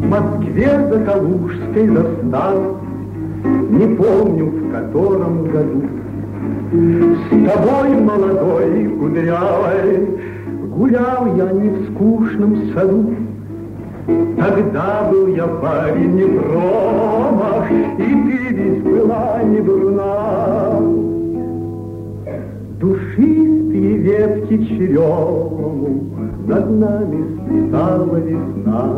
Москве за Калужской заставой, не помню в котором году, с тобой, молодой и кудрявой, гулял я не в скучном саду. Тогда был я парень не промах, и ты ведь была не дурна. Душистые ветки черемуху над нами стала весна.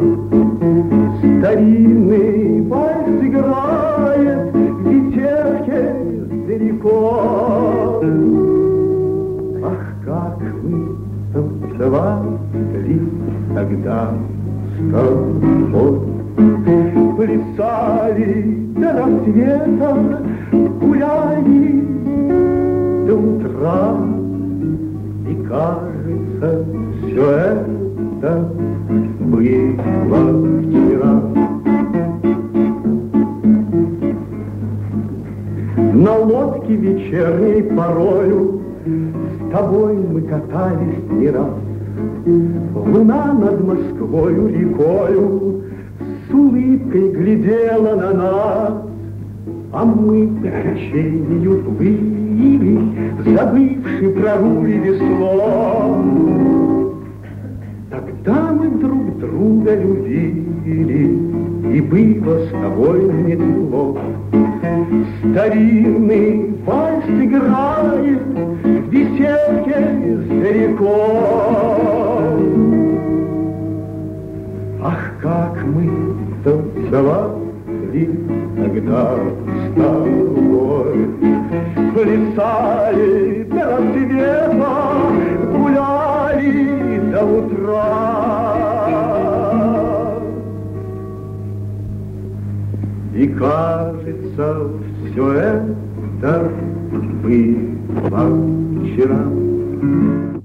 Старинный вальс играет в ветерке далеко. Ах, как мы танцевали тогда с тобой, плясали до рассвета, гуляли до утра. И кажется, все это было вчера. На лодке вечерней порою с тобой мы катались не раз. Луна над Москвою рекою с улыбкой глядела на нас, а мы по течению плыли, забывши про руль и весло. Тогда мы друг друга любили, и было с тобой мне тепло. Старинный вальс играет в беседке далеко. Ах, как мы танцевали тогда с тобой, плясали до рассвета, гуляли до утра. И кажется, все это было вчера.